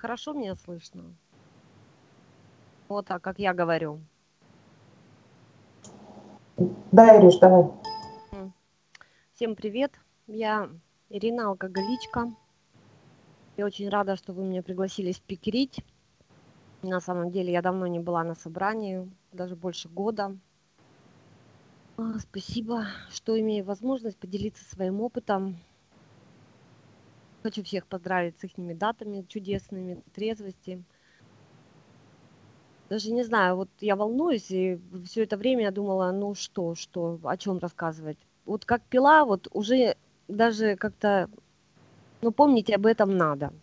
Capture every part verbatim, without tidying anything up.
хорошо меня слышно? Вот так, как я говорю. Да, Ириш, давай. М. Всем привет, я Ирина, алкоголичка. Я очень рада, что вы меня пригласили спикерить. На самом деле я давно не была на собрании, даже больше года. А, Спасибо, что имею возможность поделиться своим опытом. Хочу всех поздравить с их датами чудесными, трезвости. Даже не знаю, вот я волнуюсь, и все это время я думала, ну что, что, о чем рассказывать. Вот как пила, вот уже даже как-то, ну помнить об этом надо.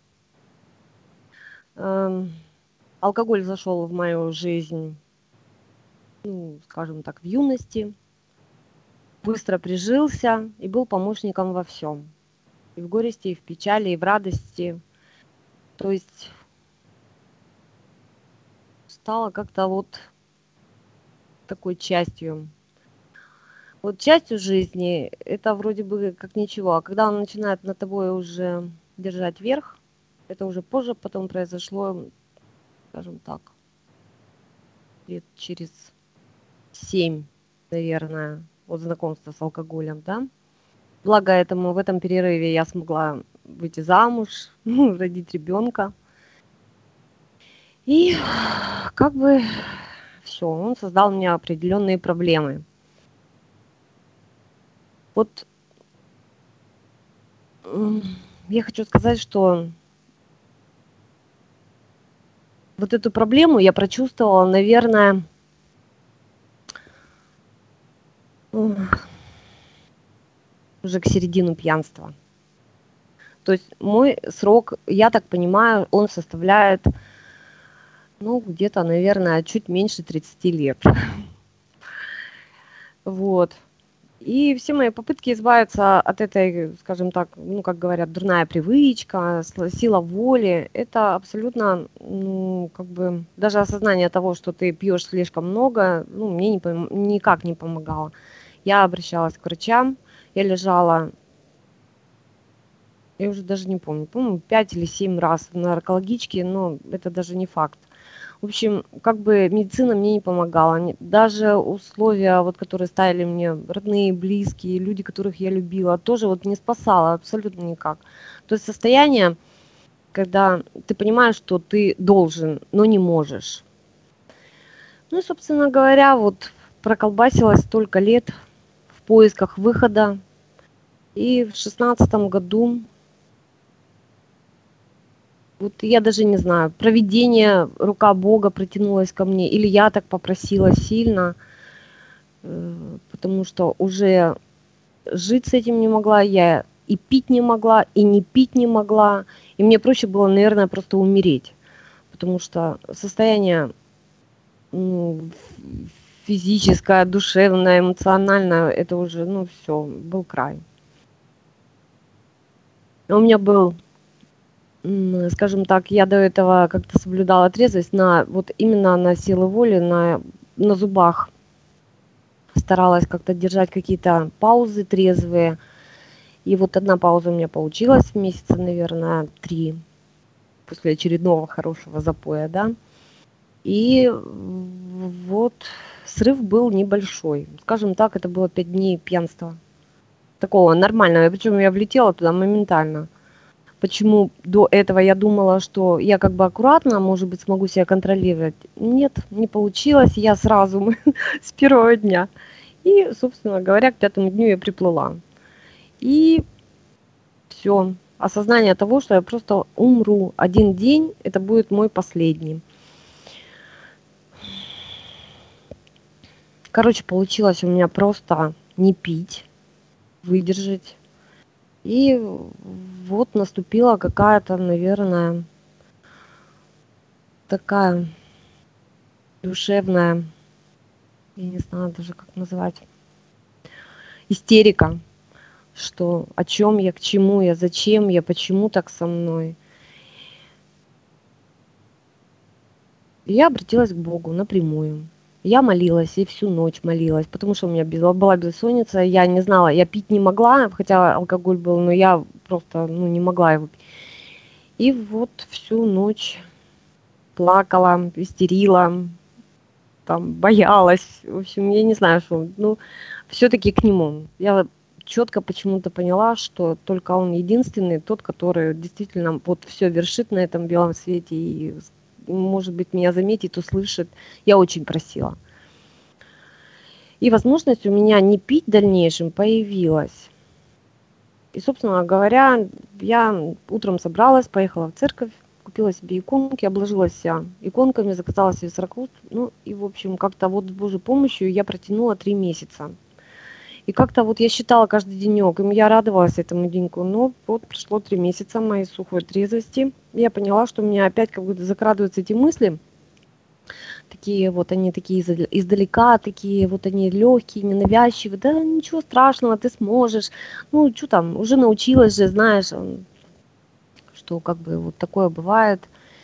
Эм, Алкоголь зашел в мою жизнь, ну, скажем так, в юности, быстро прижился и был помощником во всем. И в горести, и в печали, и в радости. То есть стало как-то вот такой частью. Вот частью жизни это вроде бы как ничего, а когда он начинает над тобой уже держать верх, это уже позже потом произошло, скажем так, лет через семь, наверное, от знакомства с алкоголем, да. Благо этому в этом перерыве я смогла выйти замуж, родить ребенка. И как бы все, он создал мне определенные проблемы. Вот я хочу сказать, что вот эту проблему я прочувствовала, наверное, уже к середину пьянства. То есть мой срок, я так понимаю, он составляет, ну, где-то, наверное, чуть меньше тридцати лет. Вот. И все мои попытки избавиться от этой, скажем так, ну, как говорят, дурная привычка, сила воли, это абсолютно, ну, как бы, даже осознание того, что ты пьешь слишком много, ну, мне не, никак не помогало. Я обращалась к врачам, я лежала, я уже даже не помню, по-моему, пять или семь раз на наркологичке, но это даже не факт. В общем, как бы медицина мне не помогала. Даже условия, вот, которые ставили мне родные, близкие, люди, которых я любила, тоже вот не спасало абсолютно никак. То есть состояние, когда ты понимаешь, что ты должен, но не можешь. Ну и, собственно говоря, вот проколбасилась столько лет в поисках выхода. И в шестнадцатом году, вот я даже не знаю, провидение, рука Бога протянулась ко мне, или я так попросила сильно, потому что уже жить с этим не могла, я и пить не могла, и не пить не могла, и мне проще было, наверное, просто умереть, потому что состояние, ну, физическое, душевное, эмоциональное, это уже, ну, все, был край. У меня был, скажем так, я до этого как-то соблюдала трезвость на, вот именно на силы воли, на, на зубах. Старалась как-то держать какие-то паузы трезвые. И вот одна пауза у меня получилась в месяца, наверное, три после очередного хорошего запоя, да. И вот срыв был небольшой. Скажем так, это было пять дней пьянства. Такого нормального. Причем я влетела туда моментально. Почему до этого я думала, что я как бы аккуратно, может быть, смогу себя контролировать. Нет, не получилось. Я сразу с первого дня. И, собственно говоря, к пятому дню я приплыла. И все. Осознание того, что я просто умру. Один день, это будет мой последний. Короче, получилось у меня просто не пить, выдержать. И вот наступила какая-то, наверное, такая душевная, я не знаю даже как назвать, истерика, что о чем я, к чему я, зачем я, почему так со мной. И я обратилась к Богу напрямую. Я молилась, и всю ночь молилась, потому что у меня была бессонница, я не знала, я пить не могла, хотя алкоголь был, но я просто, ну, не могла его пить. И вот всю ночь плакала, истерила, там, боялась. В общем, я не знаю, что. Ну, все-таки к нему. Я четко почему-то поняла, что только он единственный, тот, который действительно вот все вершит на этом белом свете и, может быть, меня заметит, услышит. Я очень просила. И возможность у меня не пить в дальнейшем появилась. И, собственно говоря, я утром собралась, поехала в церковь, купила себе иконки, обложила себя иконками, заказала себе сорокус. Ну и, в общем, как-то вот с Божьей помощью я протянула три месяца. И как-то вот я считала каждый денек, и я радовалась этому деньку. Но вот прошло три месяца моей сухой трезвости. И я поняла, что у меня опять как будто закрадываются эти мысли. Такие вот они такие издалека, такие вот они легкие, ненавязчивые. Да ничего страшного, ты сможешь. Ну, что там, уже научилась же, знаешь, что как бы вот такое бывает.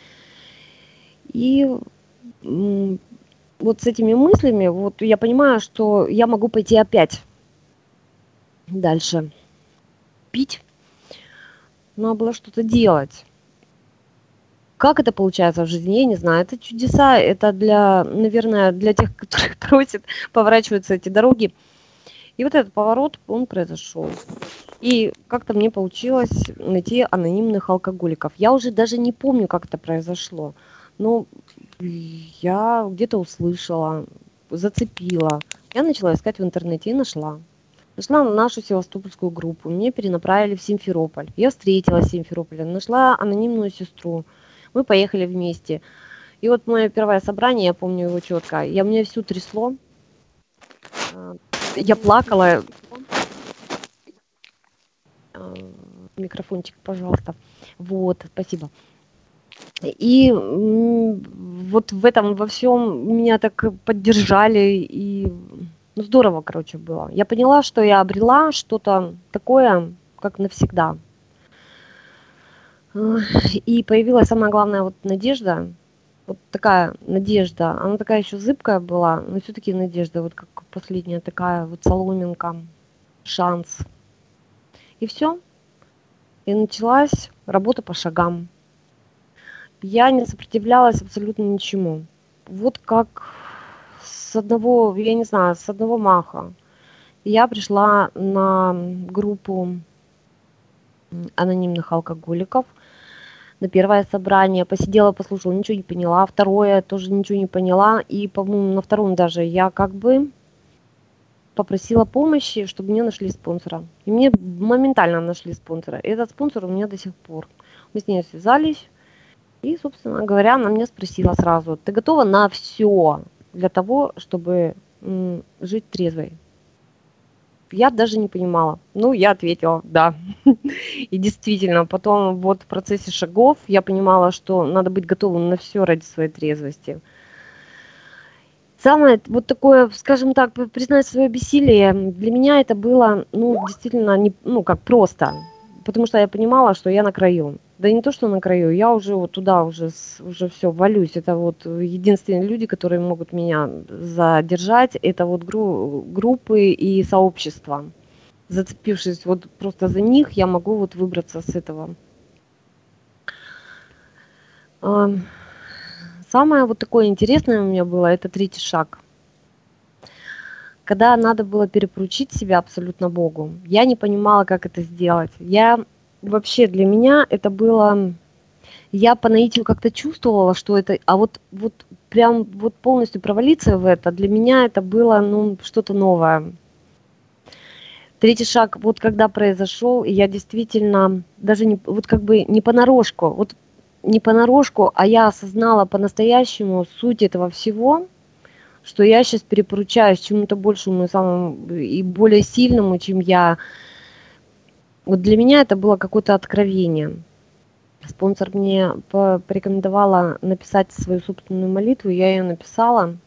И м, вот с этими мыслями, вот я понимаю, что я могу пойти опять дальше пить. Надо было что-то делать. Как это получается в жизни, я не знаю. Это чудеса, это для, наверное, для тех, которые просят, поворачиваются эти дороги. И вот этот поворот, он произошел. И как-то мне получилось найти анонимных алкоголиков. Я уже даже не помню, как это произошло. Но я где-то услышала, зацепила. Я начала искать в интернете и нашла. Нашла нашу севастопольскую группу. Меня перенаправили в Симферополь. Я встретилась в Симферополе, нашла анонимную сестру. Мы поехали вместе. И вот мое первое собрание, я помню его четко, я, меня всю трясло. Я плакала. Микрофончик, пожалуйста. Вот, спасибо. И вот в этом во всем меня так поддержали. И ну, здорово, короче, было. Я поняла, что я обрела что-то такое, как навсегда. И появилась самая главная вот надежда. Вот такая надежда. Она такая еще зыбкая была, но все-таки надежда. Вот как последняя такая вот соломинка, шанс. И все. И началась работа по шагам. Я не сопротивлялась абсолютно ничему. Вот как с одного, я не знаю, с одного маха. Я пришла на группу анонимных алкоголиков, на первое собрание, посидела, послушала, ничего не поняла. Второе тоже ничего не поняла. И, по-моему, на втором даже я как бы попросила помощи, чтобы мне нашли спонсора. И мне моментально нашли спонсора. И этот спонсор у меня до сих пор. Мы с ней связались. И, собственно говоря, она меня спросила сразу: ты готова на все для того, чтобы м, жить трезвой? Я даже не понимала. Ну, я ответила да. И действительно, потом вот в процессе шагов я понимала, что надо быть готовым на все ради своей трезвости. Самое вот такое, скажем так, признать свое бессилие, для меня это было, ну, действительно, не, ну, как просто. Потому что я понимала, что я на краю. Да и не то, что на краю, я уже вот туда уже, уже все валюсь. Это вот единственные люди, которые могут меня задержать, это вот гру- группы и сообщества. Зацепившись вот просто за них, я могу вот выбраться с этого. Самое вот такое интересное у меня было, это третий шаг. Когда надо было перепоручить себя абсолютно Богу, я не понимала, как это сделать. Я вообще, для меня это было, я по наитию как-то чувствовала, что это, а вот, вот прям вот полностью провалиться в это, для меня это было, ну, что-то новое. Третий шаг, вот когда произошел, и я действительно даже не, вот как бы не понарошку, вот не понарошку, а я осознала по-настоящему суть этого всего, что я сейчас перепоручаюсь чему-то большему, самому и более сильному, чем я. Вот для меня это было какое-то откровение. Спонсор мне порекомендовала написать свою собственную молитву, я ее написала.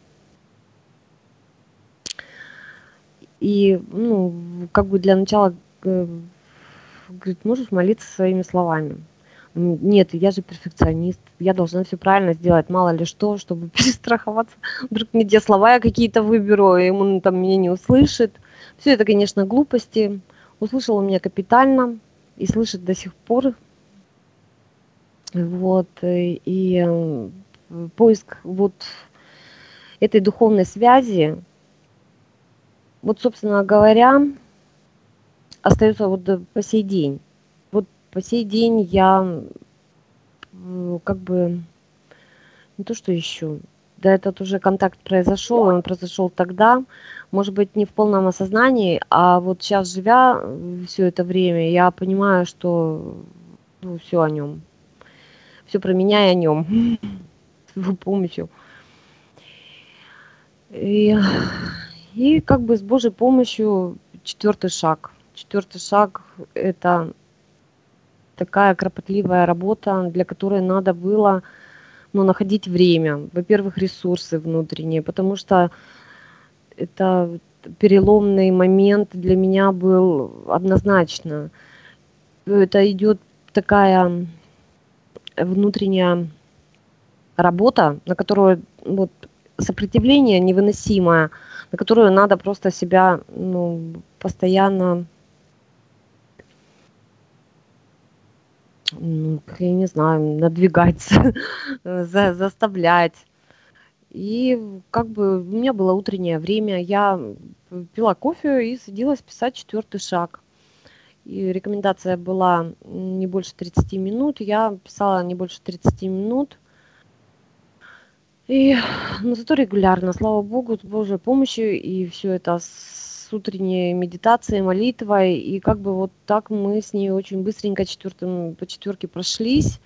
И, ну, как бы для начала, говорит, можешь молиться своими словами. Нет, я же перфекционист, я должна все правильно сделать, мало ли что, чтобы перестраховаться. Вдруг мне те слова я какие-то выберу, и он там меня не услышит. Все это, конечно, глупости. Услышал он меня капитально и слышит до сих пор. Вот, и, и м, поиск вот этой духовной связи, вот, собственно говоря, остается вот до- по сей день. Вот по сей день я м, как бы не то, что ищу. Да, этот уже контакт произошел, и он произошел тогда, может быть, не в полном осознании, а вот сейчас, живя все это время, я понимаю, что все о нем, все про меня и о нем, с его помощью. И, и как бы с Божьей помощью четвертый шаг. Четвертый шаг– это такая кропотливая работа, для которой надо было, ну, находить время. Во-первых, ресурсы внутренние, потому что это переломный момент для меня был однозначно. Это идет такая внутренняя работа, на которую вот сопротивление невыносимое, на которую надо просто себя, ну, постоянно, ну, я не знаю, надвигать, за- заставлять. И как бы у меня было утреннее время, я пила кофе и садилась писать четвертый шаг. И рекомендация была не больше тридцати минут. Я писала не больше тридцати минут. И, но зато регулярно, слава богу, с Божьей помощью, и все это с утренней медитацией, молитвой. И как бы вот так мы с ней очень быстренько четвертым, по четверке прошлись.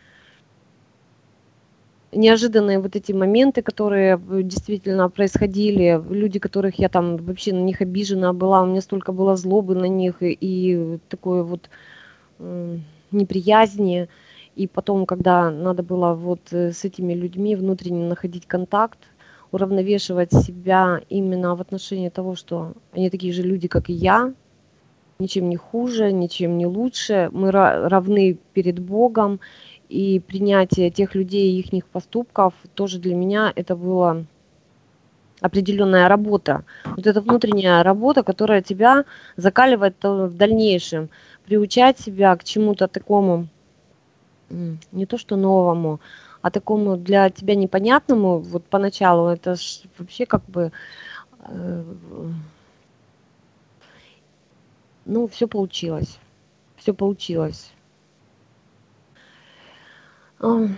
Неожиданные вот эти моменты, которые действительно происходили, люди, которых я там вообще на них обижена была, у меня столько было злобы на них и, и такое вот м, неприязни. И потом, когда надо было вот э, с этими людьми внутренне находить контакт, уравновешивать себя именно в отношении того, что они такие же люди, как и я, ничем не хуже, ничем не лучше, мы ра- равны перед Богом, и принятие тех людей и их поступков тоже для меня это была определенная работа. Вот эта внутренняя работа, которая тебя закаливает э, в дальнейшем, приучать себя к чему-то такому, м, не то что новому, а такому для тебя непонятному, вот поначалу, это ж вообще как бы, э, ну, все получилось, все получилось. Ам,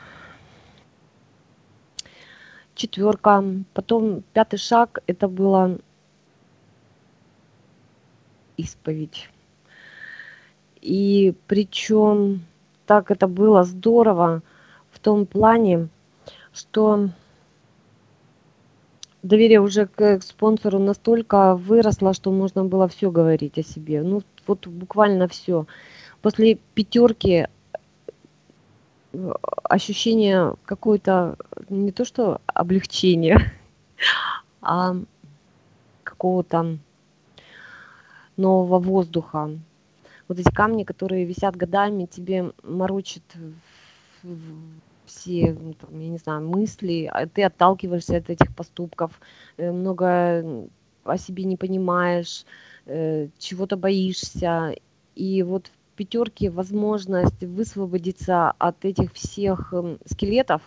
четверка, потом пятый шаг, это была исповедь. И причем так это было здорово в том плане, что доверие уже к спонсору настолько выросло, что можно было все говорить о себе. Ну, вот буквально все. После пятерки э, ощущение какое-то не то что облегчения, а какого-то нового воздуха. Вот эти камни, которые висят годами, тебе морочат в- в- все, ну, там, я не знаю, мысли, а ты отталкиваешься от этих поступков, э, много м, о себе не понимаешь, э, чего-то боишься. И вот в пятерке возможность высвободиться от этих всех м, скелетов,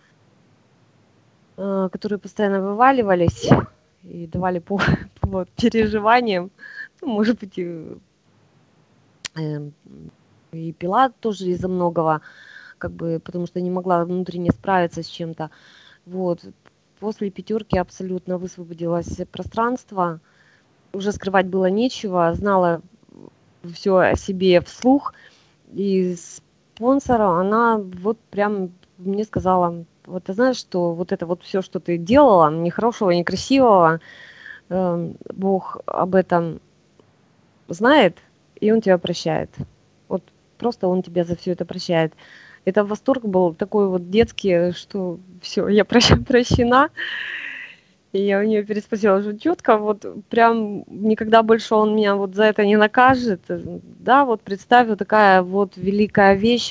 э, которые постоянно вываливались и давали по- повод переживаниям, ну, может быть, и Эм, и пила тоже из-за многого, как бы, потому что не могла внутренне справиться с чем-то. Вот. После пятерки абсолютно высвободилось пространство, уже скрывать было нечего, знала все о себе вслух. И спонсора, она вот прям мне сказала, вот ты знаешь, что вот это вот все, что ты делала, ни хорошего, ни красивого, эм, Бог об этом знает, и он тебя прощает. Вот просто он тебя за все это прощает. Это восторг был такой вот детский, что все, я прощ- прощена. И я у нее переспросила уже четко, вот прям никогда больше он меня вот за это не накажет. Да, вот представь, вот такая вот великая вещь.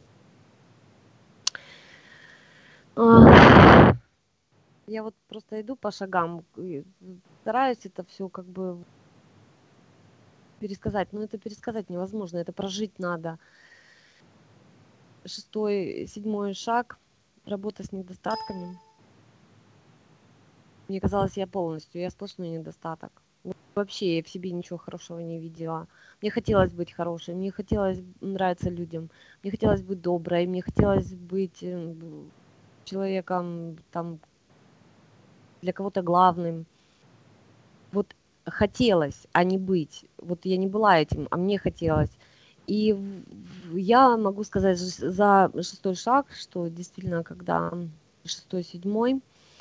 А, Я вот просто иду по шагам, и стараюсь это все как бы пересказать. Но это пересказать невозможно, это прожить надо. шестой, седьмой шаг, работа с недостатками. Мне казалось, я полностью, я сплошной недостаток. Вообще я в себе ничего хорошего не видела. Мне хотелось быть хорошей, мне хотелось нравиться людям, мне хотелось быть доброй, мне хотелось быть человеком там для кого-то главным. Вот хотелось, а не быть. Вот я не была этим, а мне хотелось. И я могу сказать за шестой шаг, что действительно, когда шестой, седьмой,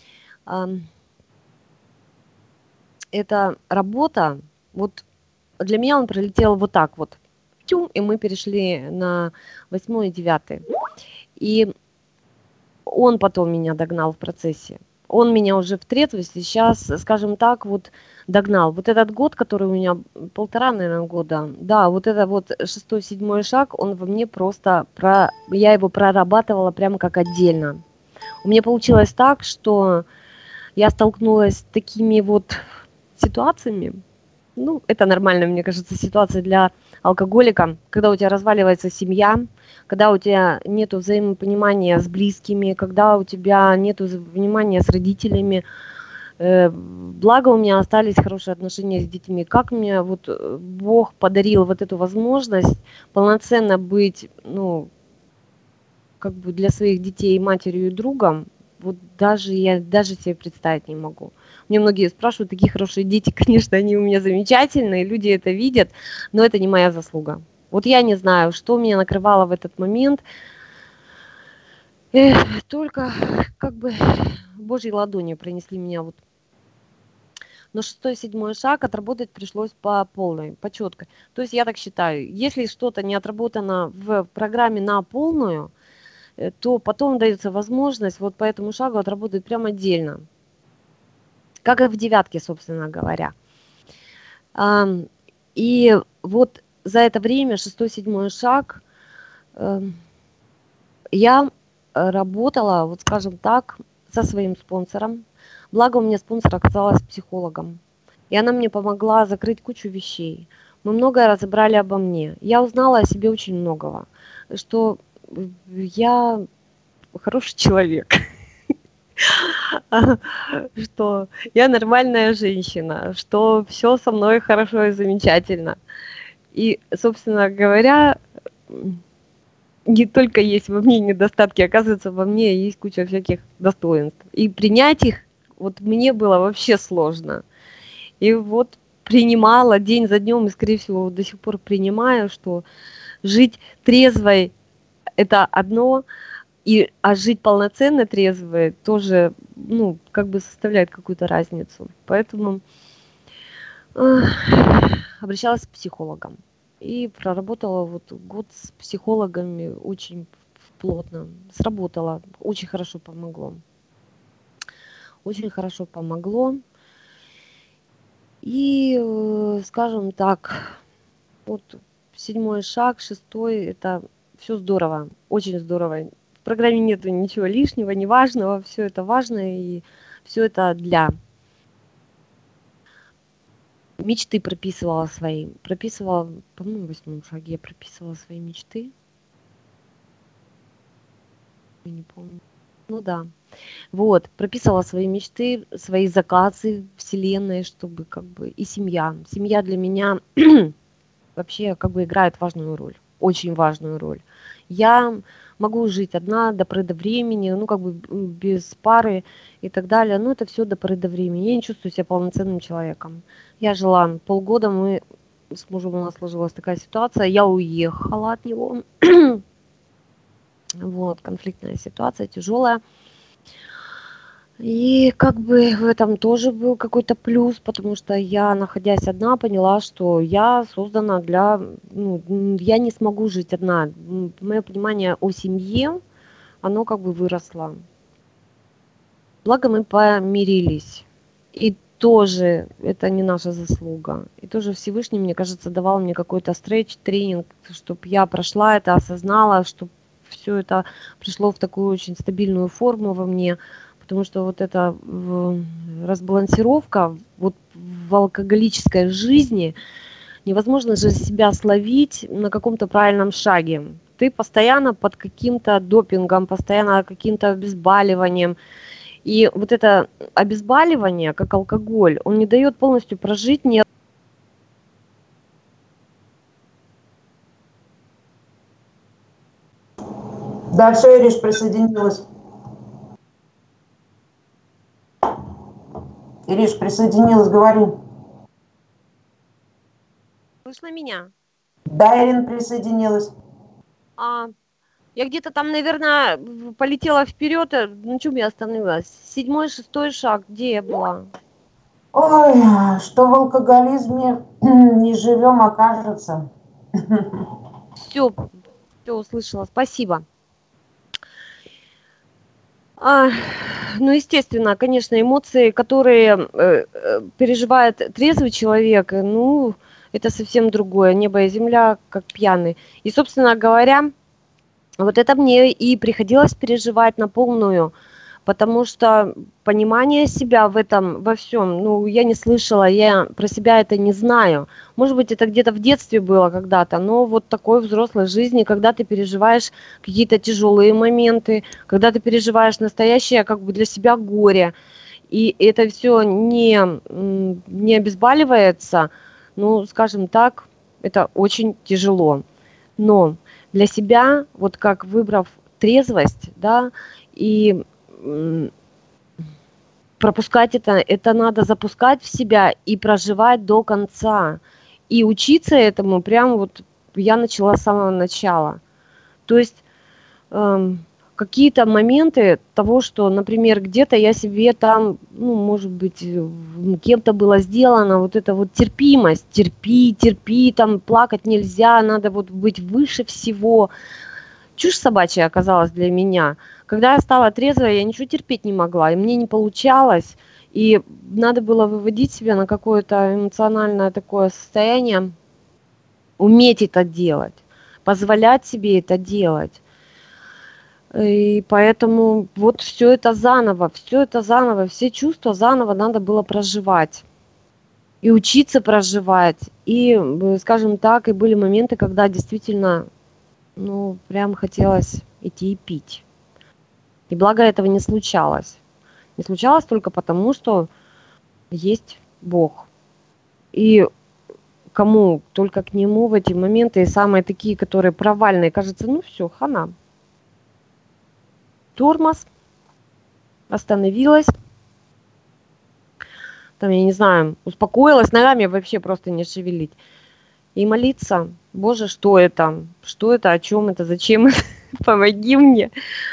эта работа, вот для меня он пролетел вот так вот, и мы перешли на восьмой и девятый. И он потом меня догнал в процессе. Он меня уже в трезвости сейчас, скажем так, вот догнал. Вот этот год, который у меня полтора, наверное, года, да, вот это вот шестой, седьмой шаг, он во мне просто, про, я его прорабатывала прямо как отдельно. У меня получилось так, что я столкнулась с такими вот ситуациями, ну, это нормальная, мне кажется, ситуация для алкоголика, когда у тебя разваливается семья, когда у тебя нет взаимопонимания с близкими, когда у тебя нет взаимопонимания с родителями. Благо у меня остались хорошие отношения с детьми. Как мне вот Бог подарил вот эту возможность полноценно быть, ну, как бы для своих детей матерью и другом, вот даже я даже себе представить не могу. Мне многие спрашивают, такие хорошие дети, конечно, они у меня замечательные, люди это видят, но это не моя заслуга. Вот я не знаю, что меня накрывало в этот момент. Эх, только как бы Божьей ладонью пронесли меня вот. Но шестой, седьмой шаг отработать пришлось по полной, по четкой. То есть я так считаю, если что-то не отработано в программе на полную, то потом дается возможность вот по этому шагу отработать прям отдельно. Как и в девятке, собственно говоря. И вот за это время, шестой, седьмой шаг, я работала, вот скажем так, со своим спонсором. Благо у меня спонсор оказалась психологом. И она мне помогла закрыть кучу вещей. Мы многое разобрали обо мне. Я узнала о себе очень многого. Что я хороший человек. Что я нормальная женщина, что все со мной хорошо и замечательно. И, собственно говоря, не только есть во мне недостатки, оказывается, во мне есть куча всяких достоинств. И принять их вот мне было вообще сложно. И вот принимала день за днем, и, скорее всего, до сих пор принимаю, что жить трезвой – это одно, и, а жить полноценно трезвой тоже, ну, как бы составляет какую-то разницу. Поэтому э, обращалась к психологам. И проработала вот год с психологами очень плотно. Сработала, очень хорошо помогло. Очень хорошо помогло. И, э, скажем так, вот седьмой шаг, шестой, это все здорово, очень здорово. В программе нет ничего лишнего, неважного, все это важно, и все это для. Мечты прописывала свои, прописывала, по-моему, в восьмом шаге я прописывала свои мечты. Я не помню. Ну да. Вот, прописывала свои мечты, свои заказы вселенной, чтобы как бы и семья. Семья для меня вообще как бы играет важную роль, очень важную роль. Я могу жить одна до поры до времени, ну как бы без пары и так далее, но это все до поры до времени. Я не чувствую себя полноценным человеком. Я жила полгода, мы с мужем, у нас сложилась такая ситуация, я уехала от него. Вот, конфликтная ситуация, тяжелая. И как бы в этом тоже был какой-то плюс, потому что я, находясь одна, поняла, что я создана для... Ну, я не смогу жить одна. Мое понимание о семье, оно как бы выросло. Благо мы помирились. И тоже это не наша заслуга. И тоже Всевышний, мне кажется, давал мне какой-то стретч, тренинг, чтобы я прошла это, осознала, чтобы все это пришло в такую очень стабильную форму во мне. Потому что вот эта разбалансировка вот в алкоголической жизни, невозможно же себя словить на каком-то правильном шаге. ты постоянно под каким-то допингом, постоянно каким-то обезболиванием. И вот это обезболивание, как алкоголь, он не дает полностью прожить ни. Дальше Ириш присоединилась. Ириш присоединилась, говори. Слышно меня? Да, Ирина присоединилась. А, я где-то там, наверное, полетела вперед. На чем я остановилась? Седьмой, шестой шаг. Где я была? Ой, что в алкоголизме не живем, окажется. Все, все услышала. Спасибо. А, ну, естественно, конечно, эмоции, которые э, э, переживает трезвый человек, э, ну, это совсем другое. Небо и земля, как пьяный. И, собственно говоря, вот это мне и приходилось переживать на полную, потому что понимание себя в этом, во всем, ну, я не слышала, я про себя это не знаю. Может быть, это где-то в детстве было когда-то, но вот такой взрослой жизни, когда ты переживаешь какие-то тяжелые моменты, когда ты переживаешь настоящее как бы для себя горе, и это все не, не обезболивается, ну, скажем так, это очень тяжело. Но для себя, вот как выбрав трезвость, да, и пропускать это, это надо запускать в себя и проживать до конца. И учиться этому прям вот я начала с самого начала. То есть эм, какие-то моменты того, что, например, где-то я себе там, ну, может быть, кем-то было сделано, вот эта вот терпимость, терпи, терпи, там плакать нельзя, надо вот быть выше всего. Чушь собачья оказалась для меня. Когда я стала трезвой, я ничего терпеть не могла, и мне не получалось. И надо было выводить себя на какое-то эмоциональное такое состояние, уметь это делать, позволять себе это делать. И поэтому вот все это заново, все это заново, все чувства заново надо было проживать. И учиться проживать. И, скажем так, и были моменты, когда действительно, ну, прям хотелось идти и пить. И благо этого не случалось. Не случалось только потому, что есть Бог. И кому только к Нему в эти моменты, и самые такие, которые провальные, кажется, ну все, хана. Тормоз, остановилась, там, я не знаю, успокоилась, ногами вообще просто не шевелить. И молиться, Боже, что это? Что это, о чем это, зачем это? Помоги мне.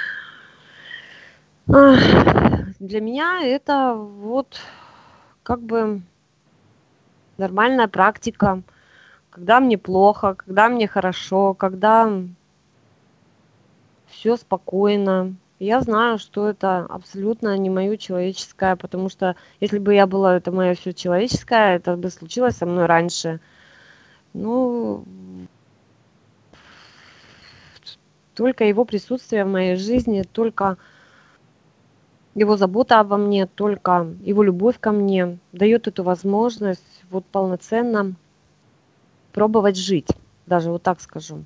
Для меня это вот как бы нормальная практика, когда мне плохо, когда мне хорошо, когда все спокойно. Я знаю, что это абсолютно не мое человеческое, потому что если бы я была, это мое все человеческое, это бы случилось со мной раньше. Ну, только его присутствие в моей жизни, только его забота обо мне, только его любовь ко мне дает эту возможность вот полноценно пробовать жить, даже вот так скажу.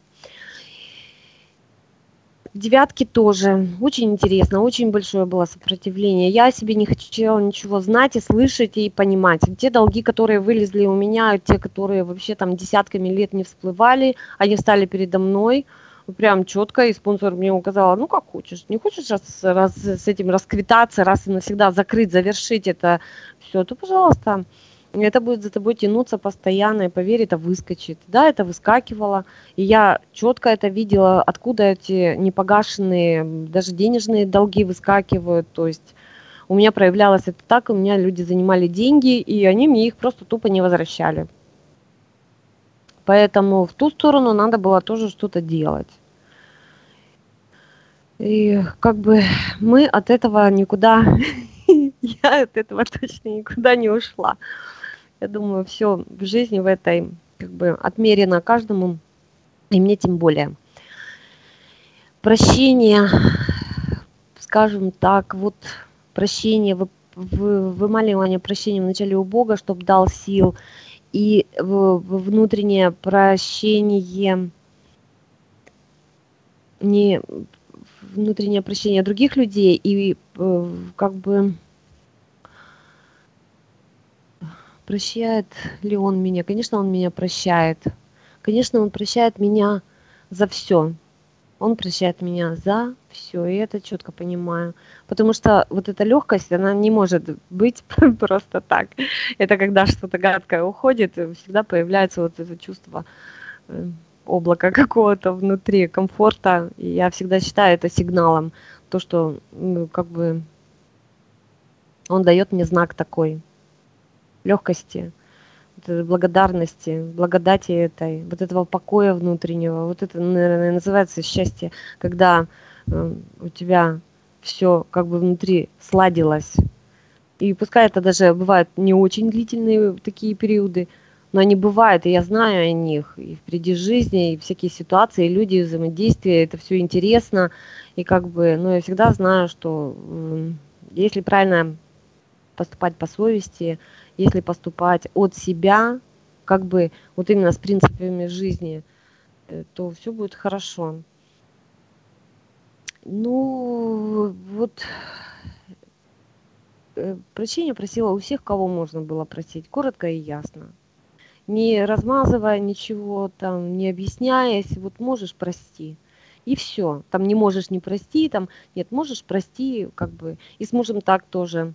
Девятки тоже. Очень интересно, очень большое было сопротивление. Я о себе не хотела ничего знать и слышать, и понимать. Те долги, которые вылезли у меня, те, которые вообще там десятками лет не всплывали, они встали передо мной прям четко, и спонсор мне указал, ну как хочешь, не хочешь раз, раз с этим расквитаться, раз и навсегда закрыть, завершить это все, то пожалуйста. Это будет за тобой тянуться постоянно, и поверь, это выскочит. Да, это выскакивало, и я четко это видела, откуда эти непогашенные, даже денежные долги выскакивают. То есть у меня проявлялось это так, у меня люди занимали деньги, и они мне их просто тупо не возвращали. Поэтому в ту сторону надо было тоже что-то делать. И как бы мы от этого никуда, я от этого точно никуда не ушла. Я думаю, все в жизни в этой как бы отмерено каждому, и мне тем более. Прощение, скажем так, вот прощение, вы, вы, вымаливание прощения вначале у Бога, чтобы дал сил, и в, в внутреннее прощение не внутреннее прощение других людей и э, как бы прощает ли он меня? Конечно, он меня прощает. Конечно, он прощает меня за все. Он прощает меня за все, и это четко понимаю. Потому что вот эта легкость, она не может быть просто так. Это когда что-то гадкое уходит, всегда появляется вот это чувство э, облака какого-то внутри, комфорта. И я всегда считаю это сигналом, то, что ну, как бы он дает мне знак такой легкости, вот этой благодарности, благодати этой, вот этого покоя внутреннего. Вот это, наверное, называется счастье, когда э, у тебя все как бы внутри сладилось. И пускай это даже бывают не очень длительные такие периоды, но они бывают, и я знаю о них. И впереди жизни, и всякие ситуации, и люди, и взаимодействия, это все интересно. И как бы, ну, я всегда знаю, что э, если правильно поступать по совести, если поступать от себя, как бы вот именно с принципами жизни, э, то все будет хорошо. Ну, вот э, прощения просила у всех, кого можно было просить, коротко и ясно. Не размазывая ничего, там, не объясняясь, вот можешь прости. И все. Там не можешь не прости, там, нет, можешь прости, как бы. И с мужем так тоже.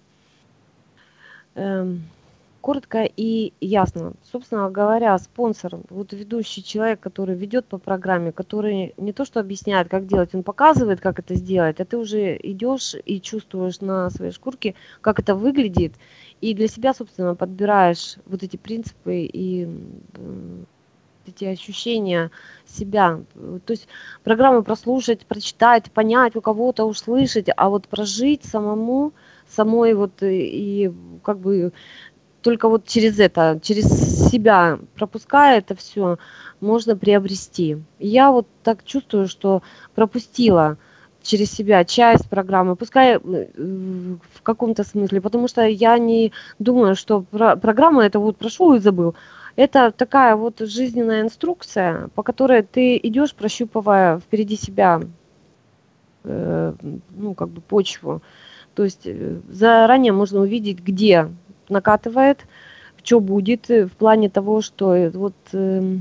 Эм, коротко и ясно. Собственно говоря, спонсор, вот ведущий человек, который ведет по программе, который не то что объясняет, как делать, он показывает, как это сделать, а ты уже идешь и чувствуешь на своей шкурке, как это выглядит, и для себя, собственно, подбираешь вот эти принципы и м, эти ощущения себя. То есть программу прослушать, прочитать, понять, у кого-то услышать, а вот прожить самому, самой вот и, и как бы только вот через это, через себя пропуская это все, можно приобрести. И я вот так чувствую, что пропустила через себя часть программы, пускай э, в каком-то смысле, потому что я не думаю, что про- программа это вот прошел и забыл. Это такая вот жизненная инструкция, по которой ты идешь, прощупывая впереди себя, э, ну, как бы почву. То есть э, заранее можно увидеть, где накатывает, что будет э, в плане того, что э, вот э,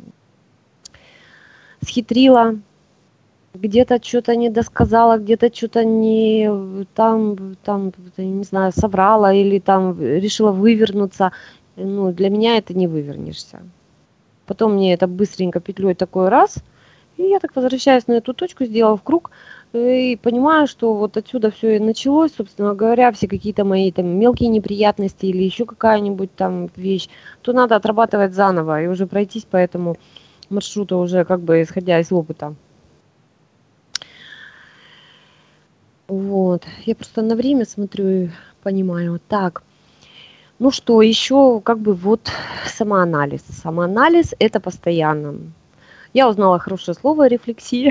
схитрила, где-то что-то не досказала, где-то что-то не там, там, не знаю, соврала или там решила вывернуться. Ну, для меня это не вывернешься. Потом мне это быстренько петлей такой раз, и я так возвращаюсь на эту точку, сделав круг, и понимаю, что вот отсюда все и началось, собственно говоря, все какие-то мои там мелкие неприятности или еще какая-нибудь там вещь, то надо отрабатывать заново и уже пройтись по этому маршруту уже как бы исходя из опыта. Вот, я просто на время смотрю и понимаю. Так, ну что, еще как бы вот самоанализ. Самоанализ это постоянно. Я узнала хорошее слово рефлексия.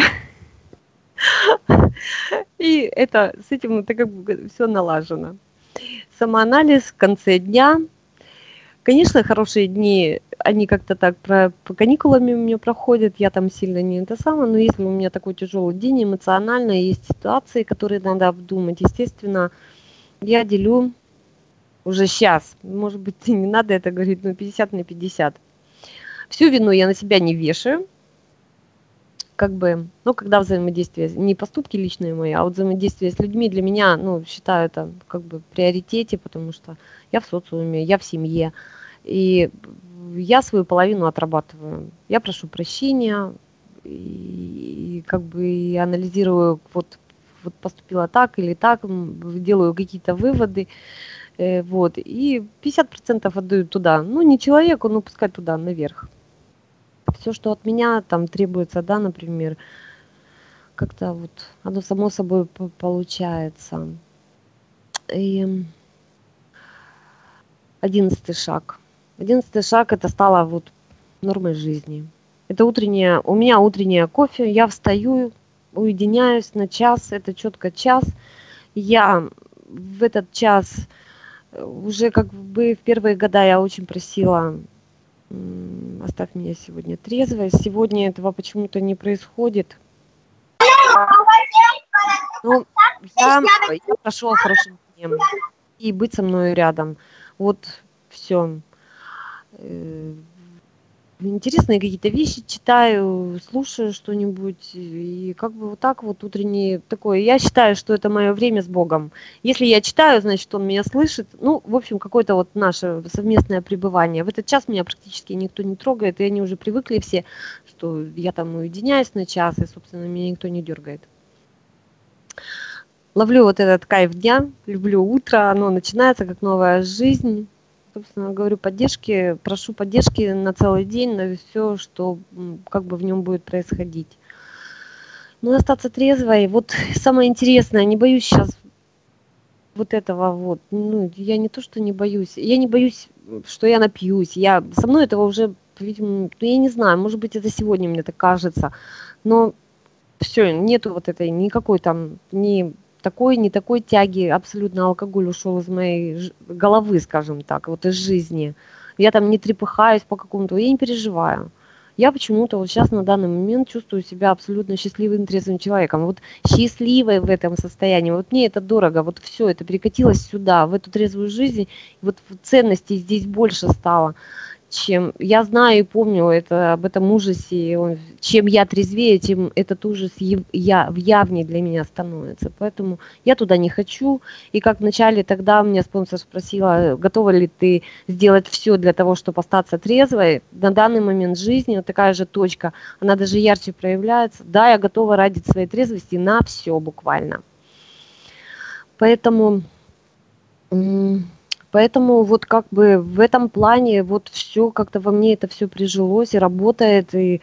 И это с этим это как бы все налажено. Самоанализ в конце дня. Конечно, хорошие дни, они как-то так про, по каникулами у меня проходят, я там сильно не это самое, но если у меня такой тяжелый день эмоционально, есть ситуации, которые надо обдумать, естественно, я делю уже сейчас, может быть, не надо это говорить, но пятьдесят на пятьдесят. Всю вину я на себя не вешаю, как бы, ну, когда взаимодействие, не поступки личные мои, а вот взаимодействие с людьми для меня, ну, считаю это как бы в приоритете, потому что я в социуме, я в семье, и я свою половину отрабатываю. Я прошу прощения, и, и как бы и анализирую, вот, вот поступила так или так, делаю какие-то выводы, э, вот, и пятьдесят процентов отдаю туда, ну, не человеку, но пускай туда, наверх. Все, что от меня там требуется, да, например, как-то вот оно само собой получается. И одиннадцатый шаг. Одиннадцатый шаг это стало вот нормой жизни. Это утреннее, у меня утреннее кофе, я встаю, уединяюсь на час, это четко час. Я в этот час уже как бы в первые года я очень просила, оставь меня сегодня трезвой. Сегодня этого почему-то не происходит. Ну, я, я прошу о хорошем дне и быть со мной рядом. Вот все. Интересные какие-то вещи читаю, слушаю что-нибудь, и как бы вот так вот утреннее такое. Я считаю, что это мое время с Богом. Если я читаю, значит, Он меня слышит. Ну, в общем, какое-то вот наше совместное пребывание. В этот час меня практически никто не трогает, и они уже привыкли все, что я там уединяюсь на час, и, собственно, меня никто не дергает. Ловлю вот этот кайф дня, люблю утро, оно начинается как новая жизнь. Собственно, говорю, поддержки, прошу поддержки на целый день, на все, что как бы в нем будет происходить. Ну, остаться трезвой, вот самое интересное, не боюсь сейчас вот этого вот, ну, я не то, что не боюсь, я не боюсь, что я напьюсь, я, со мной этого уже, видимо, ну, я не знаю, может быть, это сегодня мне так кажется, но все, нету вот этой никакой там, ни такой, ни такой тяги, абсолютно алкоголь ушел из моей головы, скажем так, вот из жизни. Я там не трепыхаюсь по какому-то, я не переживаю. Я почему-то вот сейчас на данный момент чувствую себя абсолютно счастливым, трезвым человеком. Вот счастливой в этом состоянии. Вот мне это дорого. Вот все это перекатилось сюда, в эту трезвую жизнь. Вот ценностей здесь больше стало, чем я знаю и помню это об этом ужасе. Чем я трезвее, тем этот ужас я, явнее для меня становится. Поэтому я туда не хочу. И как вначале тогда меня спонсор спросила, готова ли ты сделать все для того, чтобы остаться трезвой. На данный момент жизни вот такая же точка, она даже ярче проявляется. Да, я готова ради своей трезвости на все буквально. Поэтому... Поэтому вот как бы в этом плане вот все как-то во мне это все прижилось и работает, и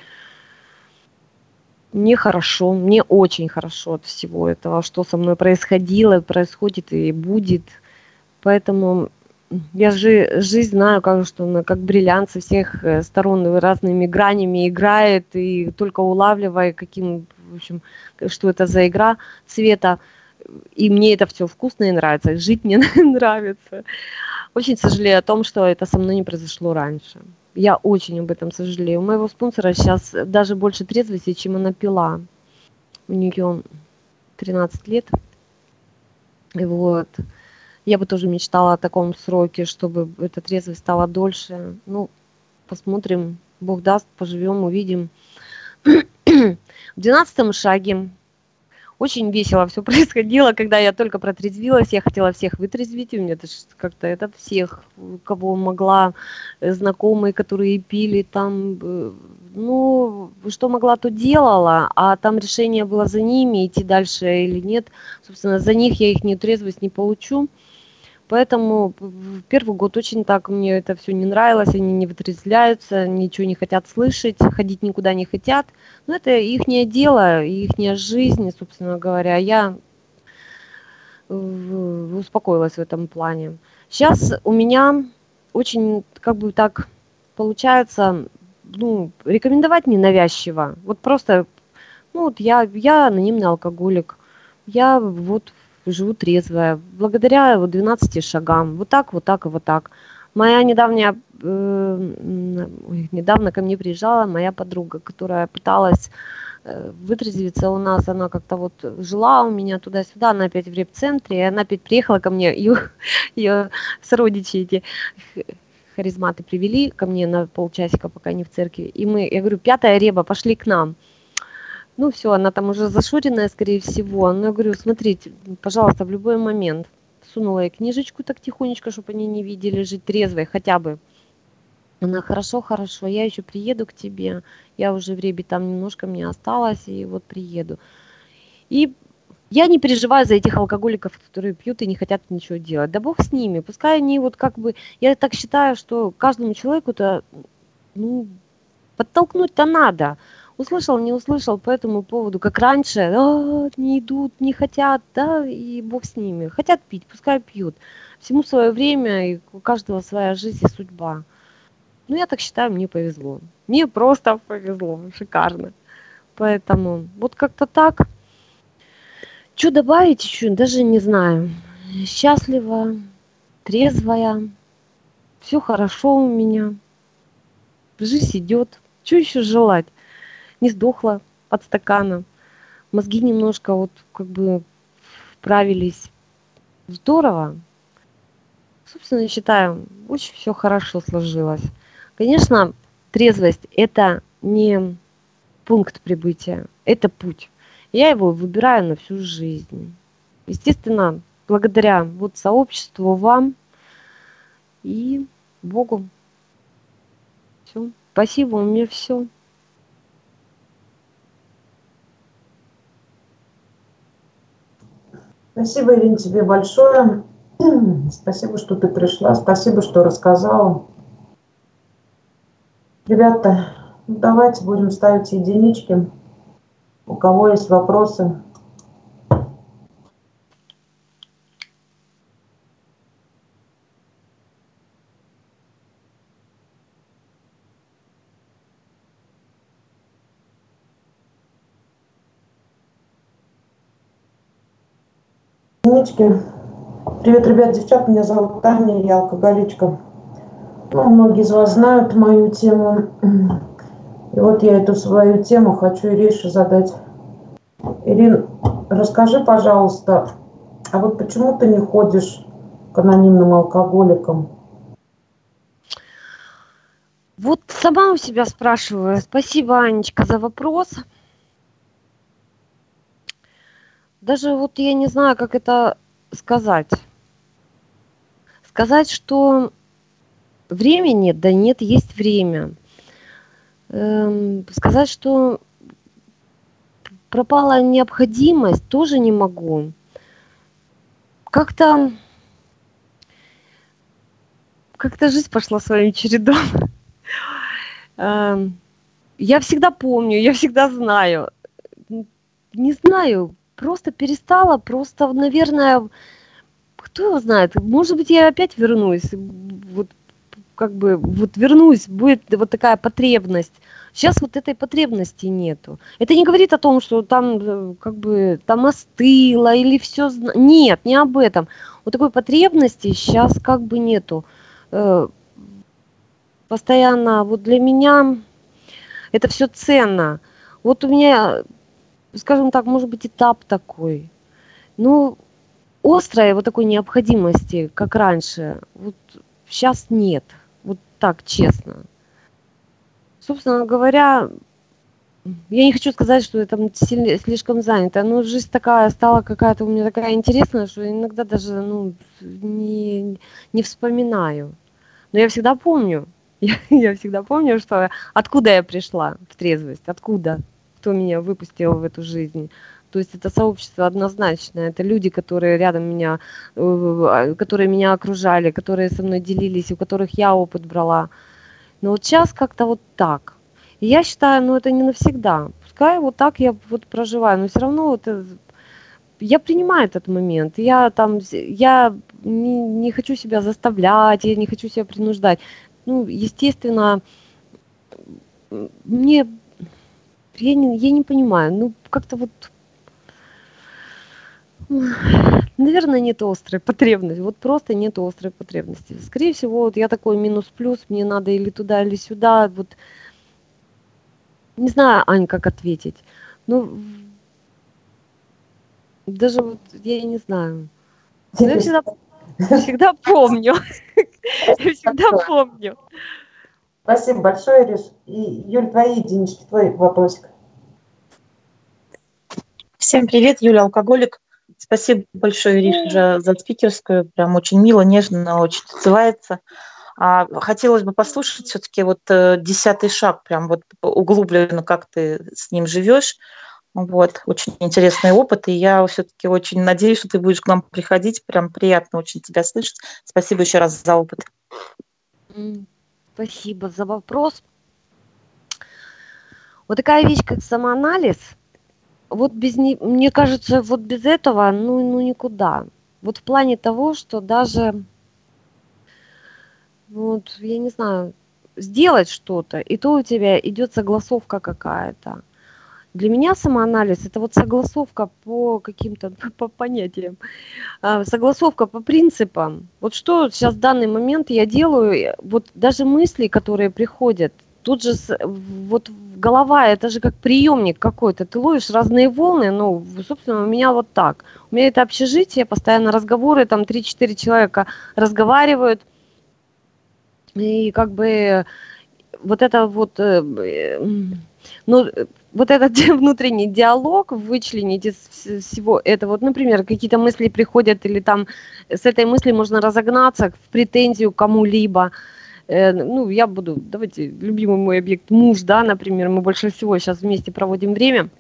мне хорошо, мне очень хорошо от всего этого, что со мной происходило, происходит и будет. Поэтому я же жизнь знаю, как, что она как бриллиант со всех сторон разными гранями играет, и только улавливая, каким, в общем, что это за игра цвета. И мне это все вкусно и нравится, жить мне нравится. Очень сожалею о том, что это со мной не произошло раньше. Я очень об этом сожалею. У моего спонсора сейчас даже больше трезвости, чем она пила. У нее тринадцать лет. И вот. Я бы тоже мечтала о таком сроке, чтобы эта трезвость стала дольше. Ну, посмотрим. Бог даст, поживем, увидим. В двенадцатом шаге очень весело все происходило, когда я только протрезвилась, я хотела всех вытрезвить, у меня это как-то это всех, кого могла, знакомые, которые пили там, ну, что могла, то делала, а там решение было за ними, идти дальше или нет, собственно, за них я их не трезвость не получу. Поэтому в первый год очень так мне это все не нравилось, они не вытрезвляются, ничего не хотят слышать, ходить никуда не хотят. Но это ихнее дело, ихняя жизнь, собственно говоря. Я успокоилась в этом плане. Сейчас у меня очень, как бы так получается, ну, рекомендовать ненавязчиво. Вот просто, ну, вот я, я анонимный алкоголик, я вот живу трезвая, благодаря вот двенадцати шагам, вот так, вот так и вот так. Моя недавняя, э, недавно ко мне приезжала моя подруга, которая пыталась э, вытрезвиться у нас, она как-то вот жила у меня туда-сюда, она опять в реп-центре, и она опять приехала ко мне, ее, ее сородичи эти харизматы привели ко мне на полчасика, пока не в церкви, и мы, я говорю, пятая реба, пошли к нам. Ну все, она там уже зашоренная, скорее всего. Но я говорю, смотрите, пожалуйста, в любой момент. Сунула ей книжечку так тихонечко, чтобы они не видели, жить трезвой хотя бы. Она, хорошо, хорошо, я еще приеду к тебе. Я уже в Ребе там немножко мне осталось, и вот приеду. И я не переживаю за этих алкоголиков, которые пьют и не хотят ничего делать. Да бог с ними, пускай они вот как бы... Я так считаю, что каждому человеку-то, ну, подтолкнуть-то надо. Услышал, не услышал по этому поводу, как раньше, а, не идут, не хотят, да, и бог с ними. Хотят пить, пускай пьют. Всему свое время, и у каждого своя жизнь и судьба. Ну, я так считаю, мне повезло. Мне просто повезло, шикарно. Поэтому вот как-то так. Что добавить еще, даже не знаю. Счастлива, трезвая, все хорошо у меня. Жизнь идет. Что еще желать? Не сдохла от стакана. Мозги немножко вот как бы справились здорово. Собственно, считаю, очень все хорошо сложилось. Конечно, трезвость – это не пункт прибытия, это путь. Я его выбираю на всю жизнь. Естественно, благодаря вот сообществу, вам и Богу. Все. Спасибо, у меня все. Спасибо, Ирина, тебе большое. Спасибо, что ты пришла. Спасибо, что рассказала. Ребята, давайте будем ставить единички. У кого есть вопросы? Единички. Привет, ребят, девчат, меня зовут Таня, я алкоголичка. Ну, многие из вас знают мою тему. И вот я эту свою тему хочу Ирише задать. Ирин, расскажи, пожалуйста, а вот почему ты не ходишь к анонимным алкоголикам? Вот сама у себя спрашиваю. Спасибо, Анечка, за вопрос. Даже вот я не знаю, как это сказать. Сказать, что времени нет, да нет, есть время. Эм, сказать, что пропала необходимость, тоже не могу. Как-то как-то жизнь пошла своим чередом. Эм, я всегда помню, я всегда знаю. Не знаю, просто перестала, просто, наверное, кто его знает, может быть, я опять вернусь, вот как бы вот вернусь, будет вот такая потребность. Сейчас вот этой потребности нету. Это не говорит о том, что там как бы там остыло или все. Нет, не об этом. Вот такой потребности сейчас как бы нету. Постоянно вот для меня это все ценно. Вот у меня, скажем так, может быть, этап такой. Ну, острой вот такой необходимости, как раньше, вот сейчас нет. Вот так, честно. Собственно говоря, я не хочу сказать, что я там сильно, слишком занята, но жизнь такая стала какая-то у меня такая интересная, что иногда даже ну, не, не вспоминаю. Но я всегда помню, я, я всегда помню, что откуда я пришла в трезвость, откуда, кто меня выпустил в эту жизнь. То есть это сообщество однозначно, это люди, которые рядом меня, которые меня окружали, которые со мной делились, у которых я опыт брала. Но вот сейчас как-то вот так. И я считаю, ну это не навсегда. Пускай вот так я вот проживаю, но все равно вот я принимаю этот момент. Я там, я не, не хочу себя заставлять, я не хочу себя принуждать. Ну, естественно, мне, я не, я не понимаю, ну как-то вот, наверное, нет острой потребности, вот просто нет острой потребности. Скорее всего, вот я такой минус-плюс, мне надо или туда, или сюда, вот, не знаю, Ань, как ответить, ну, даже вот, я не знаю, но я всегда, всегда помню, я всегда помню. Спасибо большое, Ириш. И, Юль, твои единички, твой вопросик. Всем привет, Юля, алкоголик. Спасибо большое, Ириш, за, за спикерскую. Прям очень мило, нежно, очень отзывается. А, хотелось бы послушать все-таки вот э, десятый шаг, прям вот углубленно, как ты с ним живешь. Вот, очень интересный опыт, и я все-таки очень надеюсь, что ты будешь к нам приходить. Прям приятно очень тебя слышать. Спасибо еще раз за опыт. Спасибо за вопрос. Вот такая вещь, как самоанализ, вот без не, мне кажется, вот без этого, ну, ну никуда. Вот в плане того, что даже, вот, я не знаю, сделать что-то, и то у тебя идет согласовка какая-то. Для меня самоанализ – это вот согласовка по каким-то по понятиям, согласовка по принципам. Вот что сейчас в данный момент я делаю, вот даже мысли, которые приходят, тут же с- вот голова, это же как приемник какой-то, ты ловишь разные волны, ну, собственно, у меня вот так. У меня это общежитие, постоянно разговоры, там три-четыре человека разговаривают, и как бы вот это вот, э, м, ну, э, вот этот внутренний диалог вычленить из вс- всего этого, вот, например, какие-то мысли приходят, или там с этой мысли можно разогнаться в претензию к кому-либо. Э, ну, я буду, давайте, любимый мой объект муж, да, например, мы больше всего сейчас вместе проводим время.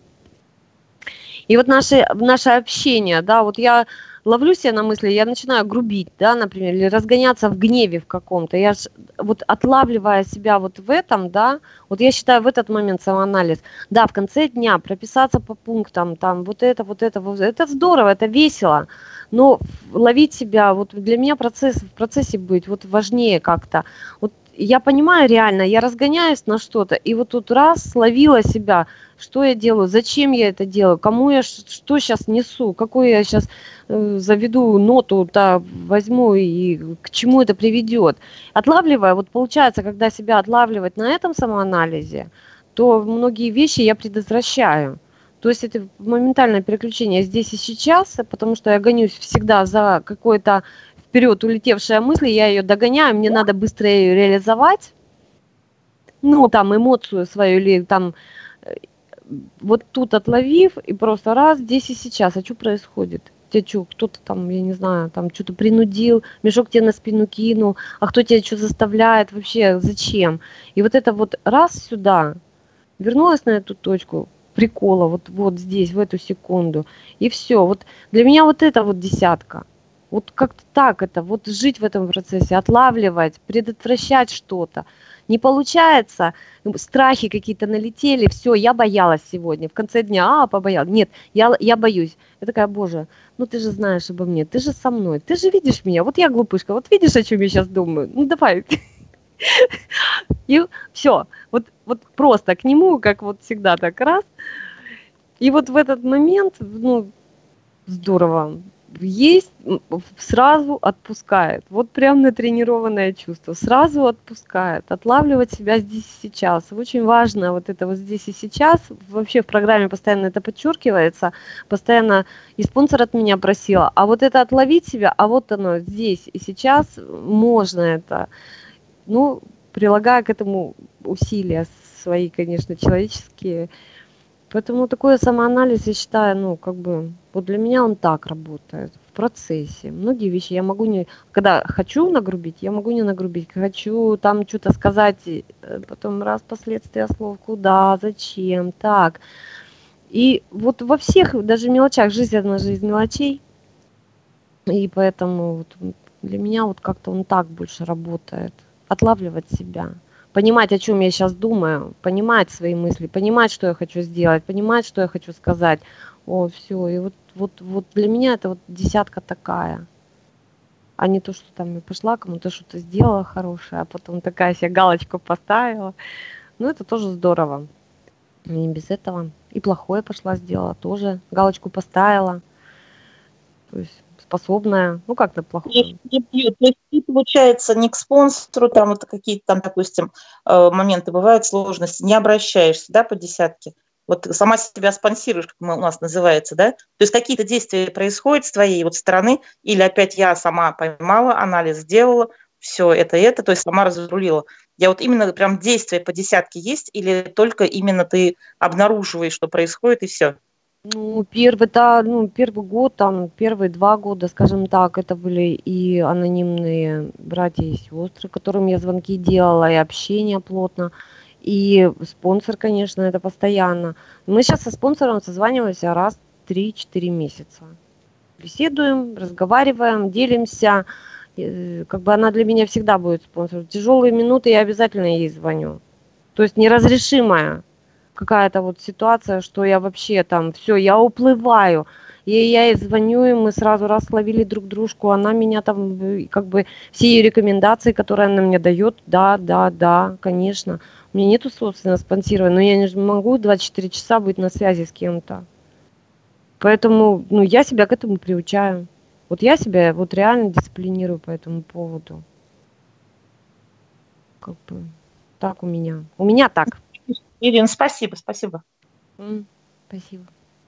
И вот наше, наше общение, да, вот я ловлю себя на мысли, я начинаю грубить, да, например, или разгоняться в гневе в каком-то. Я ж, вот отлавливая себя вот в этом, да, вот я считаю в этот момент самоанализ. Да, в конце дня прописаться по пунктам, там, вот это, вот это, вот это здорово, это весело. Но ловить себя, вот для меня процесс, в процессе быть, вот важнее как-то. Вот я понимаю реально, я разгоняюсь на что-то, и вот тут раз словила себя, что я делаю, зачем я это делаю, кому я ш- что сейчас несу, какую я сейчас заведу ноту, да, возьму и к чему это приведет. Отлавливая, вот получается, когда себя отлавливать на этом самоанализе, то многие вещи я предотвращаю. То есть это моментальное переключение здесь и сейчас, потому что я гонюсь всегда за какой-то вперед улетевшая мысль, я ее догоняю, мне надо быстро ее реализовать, ну, там, эмоцию свою или там э, вот тут отловив и просто раз, здесь и сейчас, а что происходит? Тебя что, кто-то там, я не знаю, там что-то принудил, мешок тебе на спину кинул, а кто тебя что заставляет, вообще зачем? И вот это вот раз сюда, вернулась на эту точку прикола, вот, вот здесь, в эту секунду, и все. Вот для меня вот это вот десятка. Вот как-то так это, вот жить в этом процессе, отлавливать, предотвращать что-то. Не получается, страхи какие-то налетели, все, я боялась сегодня, в конце дня, а, побоялась. Нет, я, я боюсь. Я такая, боже, ну ты же знаешь обо мне, ты же со мной, ты же видишь меня, вот я глупышка, вот видишь, о чем я сейчас думаю, ну давай. И все, вот, вот просто к нему, как вот всегда, так раз. И вот в этот момент, ну, здорово, есть, м, сразу отпускает. Вот прям натренированное чувство. Сразу отпускает. Отлавливать себя здесь и сейчас. Очень важно вот это вот здесь и сейчас. Вообще в программе постоянно это подчеркивается. Постоянно и спонсор от меня просила. А вот это отловить себя, а вот оно здесь и сейчас можно это. Ну, прилагая к этому усилия свои, конечно, человеческие. Поэтому такой самоанализ, я считаю, ну, как бы, вот для меня он так работает, в процессе. Многие вещи я могу не, когда хочу нагрубить, я могу не нагрубить, хочу там что-то сказать, и, э, потом раз последствия слов, куда, зачем, так. И вот во всех, даже мелочах, жизнь, одна жизнь мелочей, и поэтому вот для меня вот как-то он так больше работает. Отлавливать себя. Понимать, о чем я сейчас думаю, понимать свои мысли, понимать, что я хочу сделать, понимать, что я хочу сказать. О, все. И вот, вот, вот для меня это вот десятка такая. А не то, что там я пошла, кому-то что-то сделала хорошее, а потом такая себе галочку поставила. Ну, это тоже здорово. Не без этого. И плохое пошла, сделала тоже. Галочку поставила. То есть способная. Ну, как-то плохое. Не, не бьют. То есть ты, получается, не к спонсору, там вот какие-то там, допустим, э, моменты бывают, сложности, не обращаешься, да, по десятке. Вот ты сама себя спонсируешь, как мы, у нас называется, да? То есть какие-то действия происходят с твоей вот стороны, или опять я сама поймала, анализ сделала, все это и это, то есть сама разрулила. Я вот именно прям действия по десятке есть, или только именно ты обнаруживаешь, что происходит, и все? Ну, первый, да, ну, первый год, там, первые два года, скажем так, это были и анонимные братья и сестры, которым я звонки делала, и общение плотно, и спонсор, конечно, это постоянно. Мы сейчас со спонсором созваниваемся раз в три-четыре месяца. Беседуем, разговариваем, делимся. Э, Как бы она для меня всегда будет спонсором. В тяжелые минуты я обязательно ей звоню. То есть неразрешимая какая-то вот ситуация, что я вообще там, все, я уплываю. И я ей звоню, и мы сразу раз словили друг дружку, она меня там, э, как бы, все ее рекомендации, которые она мне дает, да, да, да, конечно. У меня нету, собственно, спонсирования, но я не могу двадцать четыре часа быть на связи с кем-то. Поэтому, ну, я себя к этому приучаю. Вот я себя вот реально дисциплинирую по этому поводу. Как бы. Так у меня. У меня так. Ирина, спасибо, спасибо. М, Спасибо.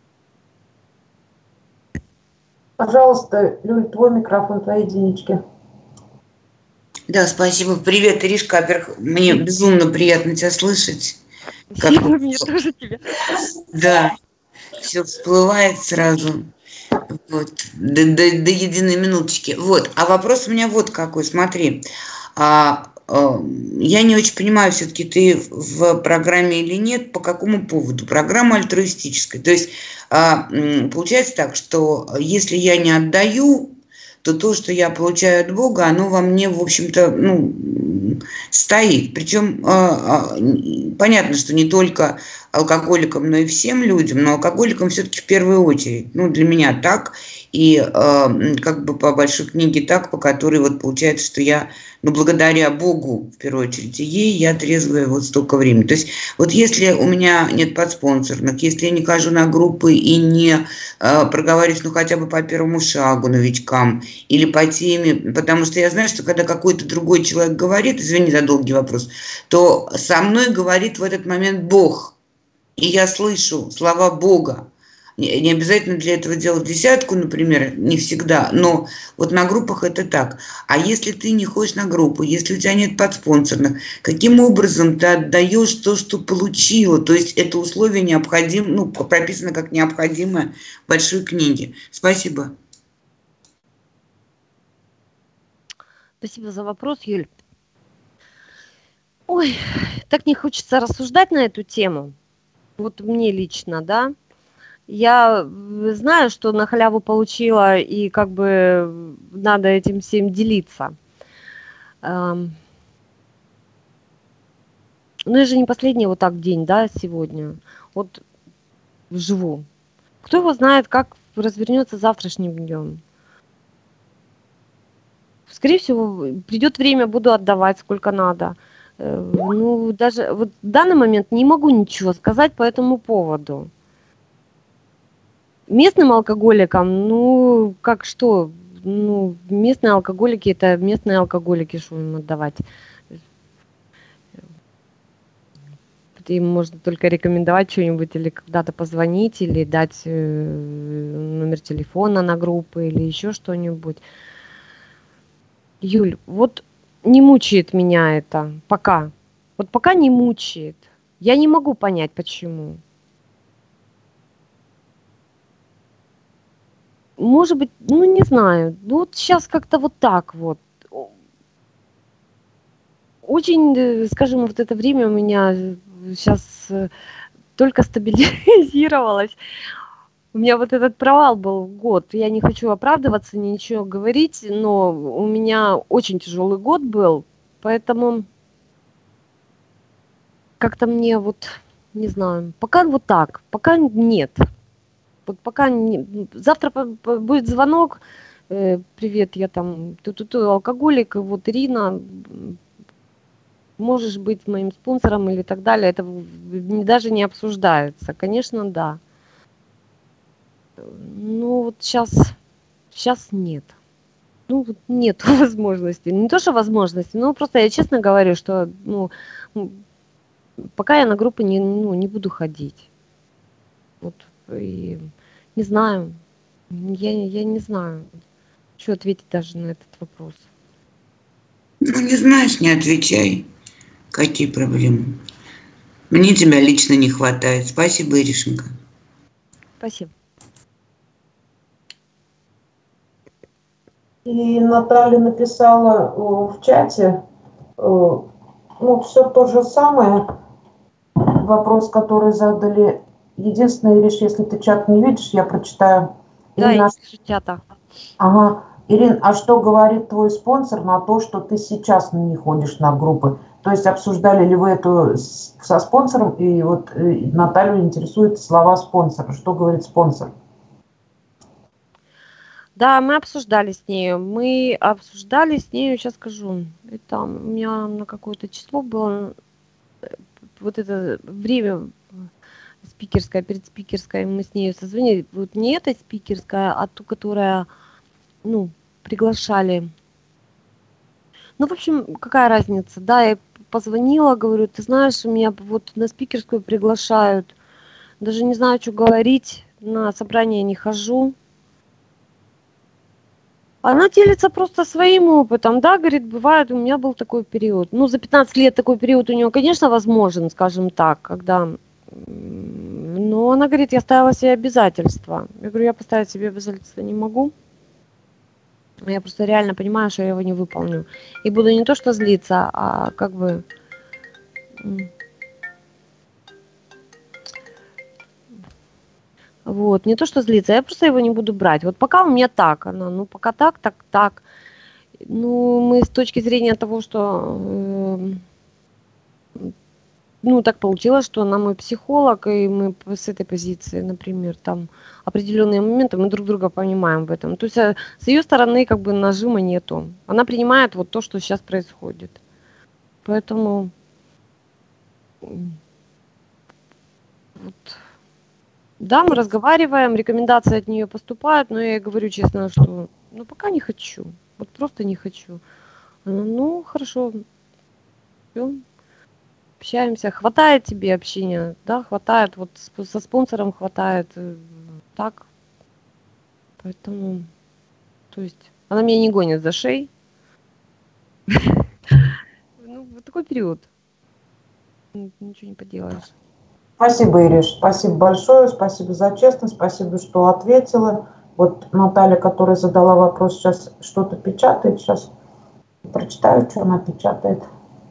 Пожалуйста, Люль, твой микрофон, твои единички. Да, спасибо. Привет, Иришка. Во-первых, мне безумно приятно тебя слышать. Как Спасибо, мне тоже тебя. да, все всплывает сразу. Вот, до, до, до единой минуточки. Вот, а вопрос у меня вот какой, смотри. А, а, я не очень понимаю, все-таки ты в программе или нет, по какому поводу? Программа альтруистическая. То есть а, получается так, что если я не отдаю, то то, что я получаю от Бога, оно во мне, в общем-то, ну, стоит. Причем а, а, понятно, что не только алкоголикам, но и всем людям, но алкоголикам все-таки в первую очередь. Ну, для меня так. И э, как бы по большой книге так, по которой вот получается, что я, ну, благодаря Богу, в первую очередь, и ей, я трезвая вот столько времени. То есть вот если у меня нет подспонсорных, если я не хожу на группы и не э, проговариваюсь, ну, хотя бы по первому шагу новичкам или по теме, потому что я знаю, что когда какой-то другой человек говорит, извини за долгий вопрос, то со мной говорит в этот момент Бог. И я слышу слова Бога. Не, не обязательно для этого делать десятку, например, не всегда, но вот на группах это так. А если ты не ходишь на группу, если у тебя нет подспонсорных, каким образом ты отдаешь то, что получила? То есть это условие необходимо, ну, прописано как необходимое в большой книге. Спасибо. Спасибо за вопрос, Юль. Ой, так не хочется рассуждать на эту тему. Вот мне лично, да. Я знаю, что на халяву получила, и как бы надо этим всем делиться. Эм, Ну, это же не последний вот так день, да, сегодня. Вот живу. Кто его знает, как развернется завтрашним днем. Скорее всего, придет время, буду отдавать сколько надо. Э, Ну, даже вот в данный момент не могу ничего сказать по этому поводу. Местным алкоголикам, ну, как что? Ну, местные алкоголики, это местные алкоголики, что им отдавать? Им можно только рекомендовать что-нибудь или когда-то позвонить, или дать э, номер телефона на группы, или еще что-нибудь. Юль, вот не мучает меня это пока. Вот пока не мучает. Я не могу понять, почему. Может быть, ну не знаю. Ну вот сейчас как-то вот так вот. Очень, э, скажем, вот это время у меня сейчас только стабилизировалось. У меня вот этот провал был год. Я не хочу оправдываться, ничего говорить, но у меня очень тяжелый год был, поэтому как-то мне вот, не знаю, пока вот так, пока нет. Вот пока не, завтра по- по- будет звонок, э, привет, я там ту-ту-ту, алкоголик, вот Ирина, м, можешь быть моим спонсором или так далее, это в- в- даже не обсуждается. Конечно, да. Ну вот сейчас, сейчас нет. Ну, вот нет возможности. Не то, что возможности, но просто я честно говорю, что ну, м, пока я на группы не, ну, не буду ходить. Вот, и не знаю. Я, я не знаю, что ответить даже на этот вопрос. Ну, не знаешь, не отвечай. Какие проблемы? Мне тебя лично не хватает. Спасибо, Иришенька. Спасибо. И Наталья написала э, в чате, э, ну, все то же самое, вопрос, который задали. Единственное, Ириш, если ты чат не видишь, я прочитаю. Да, я Ирина, не вижу чата. ага. Ирин, а что говорит твой спонсор на то, что ты сейчас не ходишь на группы? То есть обсуждали ли вы это с- со спонсором? И вот э, Наталью интересуют слова спонсора. Что говорит спонсор? Да, мы обсуждали с ней. Мы обсуждали с ней, сейчас скажу. Это у меня на какое-то число было э, вот это время спикерская, перед спикерской мы с ней созвонились. Вот не эта спикерская, а ту, которая, ну, приглашали. Ну, в общем, какая разница, да, и позвонила, говорю, ты знаешь, меня вот на спикерскую приглашают, даже не знаю, что говорить, на собрание не хожу. Она делится просто своим опытом, да, говорит, бывает, у меня был такой период. Ну, за пятнадцать лет такой период у нее, конечно, возможен, скажем так, когда... Но она говорит, я ставила себе обязательства. Я говорю, я поставить себе обязательства не могу. Я просто реально понимаю, что я его не выполню. И буду не то что злиться, а как бы... Вот, не то что злиться, я просто его не буду брать. Вот пока у меня так, она, ну пока так, так, так. Ну, мы с точки зрения того, что... Э, ну, так получилось, что она мой психолог, и мы с этой позиции, например, там определенные моменты, мы друг друга понимаем в этом. То есть с ее стороны как бы нажима нету. Она принимает вот то, что сейчас происходит. Поэтому вот, да, мы разговариваем, рекомендации от нее поступают, но я ей говорю честно, что ну пока не хочу, вот просто не хочу. Она, ну, хорошо, все. Общаемся, хватает тебе общения, да, хватает, вот со спонсором хватает, так, поэтому, то есть, она меня не гонит за шею, ну, вот такой период, ничего не поделаешь. Спасибо, Ириш, спасибо большое, спасибо за честность, спасибо, что ответила. Вот Наталья, которая задала вопрос, сейчас что-то печатает, сейчас прочитаю, что она печатает.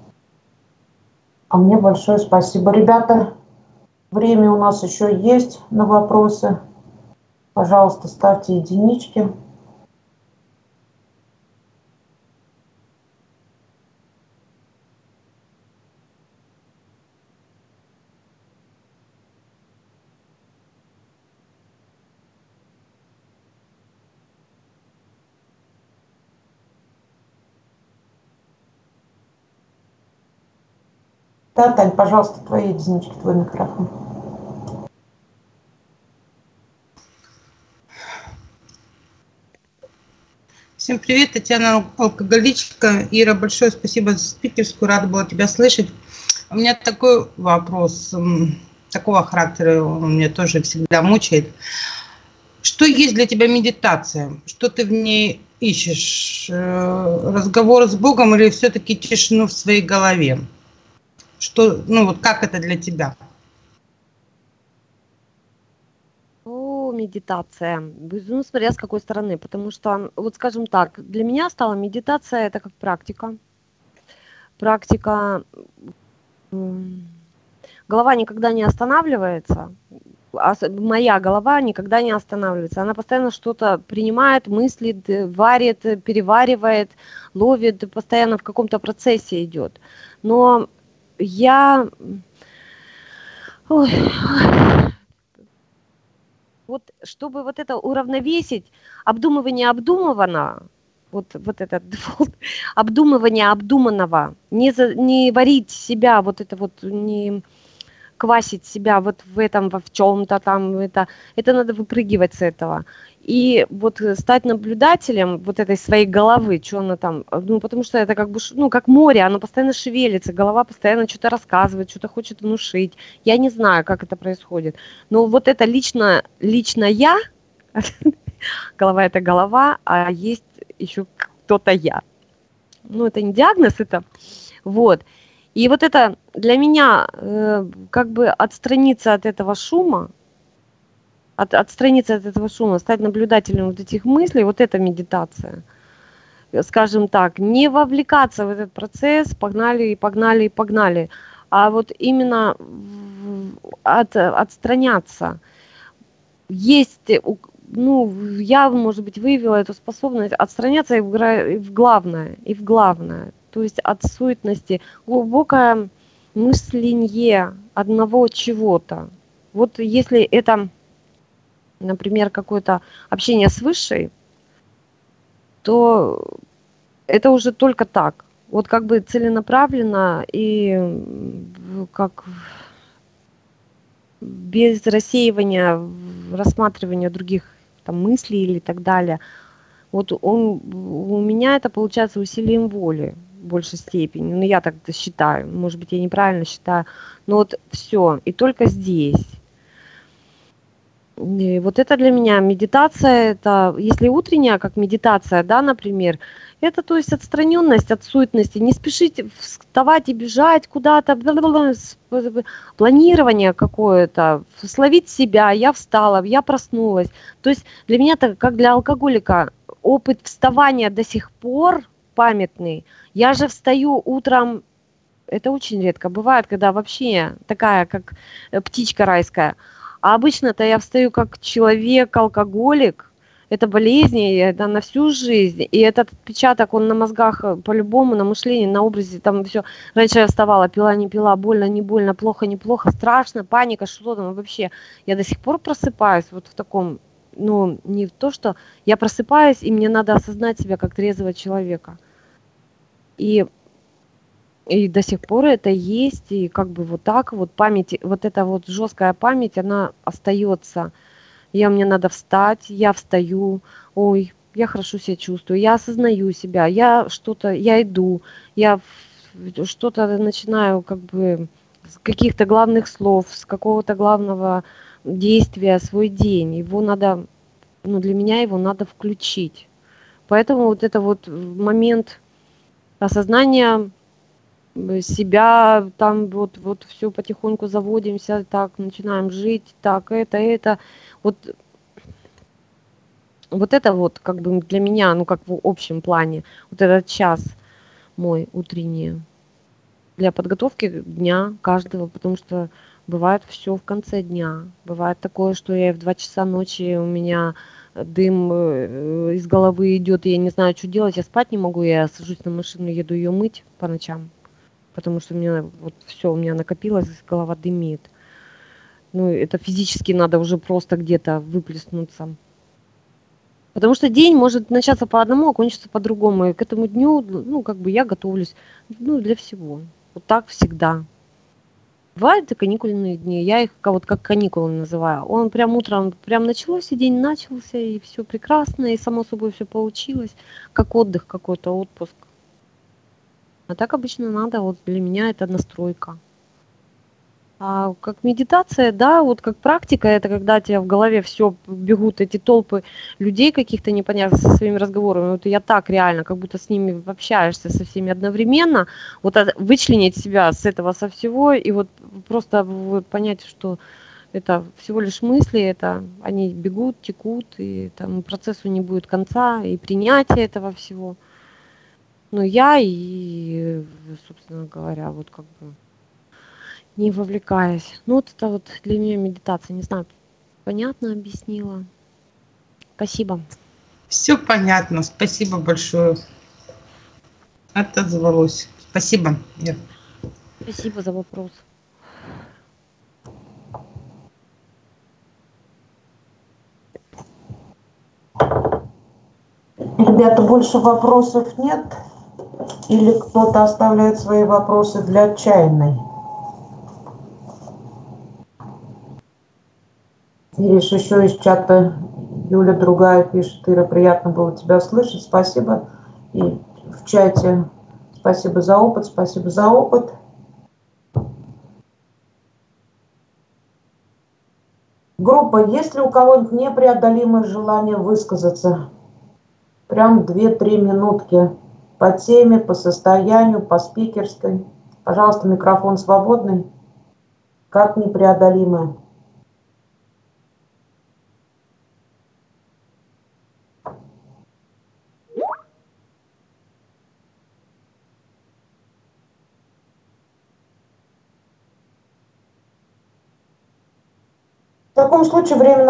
А мне большое спасибо. Ребята, время у нас еще есть на вопросы. Пожалуйста, ставьте единички. Да, Тань, пожалуйста, твои единички, твой микрофон. Всем привет, Татьяна, алкоголичка. Ира, большое спасибо за спикерскую, рада была тебя слышать. У меня такой вопрос, такого характера, он меня тоже всегда мучает. Что есть для тебя медитация? Что ты в ней ищешь? Разговор с Богом или все-таки тишину в своей голове? Что, ну вот как это для тебя? Ну, медитация, ну, смотря с какой стороны, потому что, вот скажем так, для меня стала медитация это как практика. Практика, голова никогда не останавливается, моя голова никогда не останавливается, она постоянно что-то принимает, мыслит, варит, переваривает, ловит, постоянно в каком-то процессе идет. Но я... Ой. Вот чтобы вот это уравновесить, обдумывание обдуманного, вот, вот это обдумывание обдуманного, не, за, не варить себя, вот это вот, не квасить себя вот в этом, во в чем-то там, это, это надо выпрыгивать с этого. И вот стать наблюдателем вот этой своей головы, что она там, ну, потому что это как бы, ну, как море, оно постоянно шевелится, голова постоянно что-то рассказывает, что-то хочет внушить. Я не знаю, как это происходит. Но вот это лично, лично я, голова это голова, а есть еще кто-то я. Ну, это не диагноз, это вот. И вот это для меня э, как бы отстраниться от этого шума, От, отстраниться от этого шума, стать наблюдателем вот этих мыслей, вот это медитация. Скажем так, не вовлекаться в этот процесс, погнали и погнали и погнали, а вот именно от, отстраняться. Есть, ну, я, может быть, выявила эту способность отстраняться и в, и в главное, и в главное, то есть от суетности, глубокое мысленье одного чего-то. Вот если это... например, какое-то общение с высшей, то это уже только так. Вот как бы целенаправленно и как без рассеивания, рассматривания других там, мыслей или так далее. Вот он, у меня это получается усилием воли. в большей степени. Ну, я так считаю. Может быть, я неправильно считаю. Но вот все. И только здесь. И вот это для меня медитация, это, если утренняя, как медитация, да, например, это, то есть, отстраненность от суетности, не спешить вставать и бежать куда-то, планирование какое-то, словить себя, я встала, я проснулась. То есть для меня это, как для алкоголика, опыт вставания до сих пор памятный. Я же встаю утром, это очень редко бывает, когда вообще такая, как птичка райская. А обычно-то я встаю как человек-алкоголик. Это болезни, это на всю жизнь. И этот отпечаток, он на мозгах по-любому, на мышлении, на образе, там все. Раньше я вставала, пила, не пила, больно, не больно, плохо, неплохо, страшно, паника, что там вообще. Я до сих пор просыпаюсь вот в таком, ну, не то, что я просыпаюсь, и мне надо осознать себя как трезвого человека. И И до сих пор это есть, и как бы вот так вот память, вот эта вот жесткая память, она остается. Я, мне надо встать, я встаю, ой, я хорошо себя чувствую, я осознаю себя, я что-то, я иду, я что-то начинаю как бы с каких-то главных слов, с какого-то главного действия свой день. Его надо, ну для меня его надо включить. Поэтому вот это вот момент осознания себя, там вот, вот все потихоньку заводимся, так, начинаем жить, так, это, это, вот, вот это вот, как бы для меня, ну, как в общем плане, вот этот час мой утренний для подготовки дня каждого, потому что бывает все в конце дня, бывает такое, что я в два часа ночи, у меня дым э, из головы идет, и я не знаю, что делать, я спать не могу, я сажусь на машину, еду ее мыть по ночам. Потому что у меня вот все у меня накопилось, голова дымит. Ну, это физически надо уже просто где-то выплеснуться. Потому что день может начаться по одному, а кончиться по-другому. И к этому дню, ну, как бы я готовлюсь, ну, для всего. Вот так всегда. Бывают и каникульные дни, я их вот как каникулы называю. Он прям утром, прям началось, и день начался, и все прекрасно, и само собой все получилось, как отдых какой-то, отпуск. А так обычно надо, вот для меня это настройка. А как медитация, да, вот как практика, это когда у тебя в голове все бегут эти толпы людей каких-то непонятных со своими разговорами. Вот я так реально, как будто с ними общаешься со всеми одновременно. Вот от- вычленить себя с этого со всего и вот просто вот понять, что это всего лишь мысли, это они бегут, текут, и там процессу не будет конца, и принятие этого всего. Ну, я и, собственно говоря, вот как бы не вовлекаясь. Ну, вот это вот для меня медитация. Не знаю, понятно объяснила. Спасибо. Все понятно. Спасибо большое. Отозвалось. Спасибо, Ир. Спасибо за вопрос. Ребята, больше вопросов нет? Или кто-то оставляет свои вопросы для отчаянной? Ириш, еще из чата Юля другая пишет: Ира, приятно было тебя слышать, спасибо. И в чате спасибо за опыт, спасибо за опыт. Группа, есть ли у кого-нибудь непреодолимое желание высказаться? Прям две-три минутки по теме, по состоянию, по спикерской. Пожалуйста, микрофон свободный. Как непреодолимое? В таком случае время